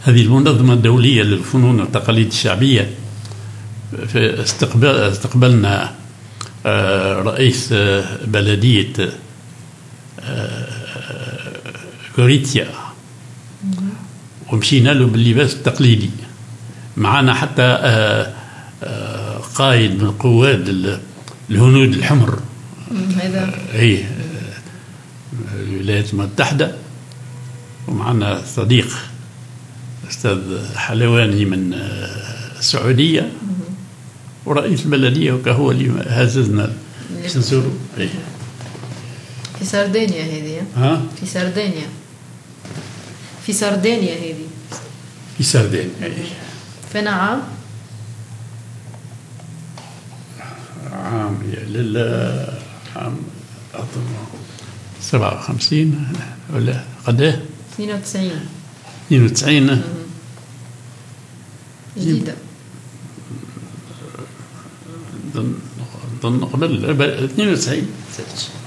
هذه المنظمة الدولية للفنون والتقاليد الشعبية. استقبلنا رئيس بلدية غوريتيا ومشينا له باللباس التقليدي. معنا حتى قائد من قواد الهنود الحمر، هذا هي الولايات المتحدة. ومعنا صديق أستاذ حلواني من السعودية، ورئيس البلدية وكهو اللي هززنا باش نزوروا. في سردينيا هذه. ها؟ في سردينيا. في سردينيا هذه. في سردينيا. فين عام؟ عام عام 57 ولا قداه؟ 92. 92 جديدة. ظن قبل 92.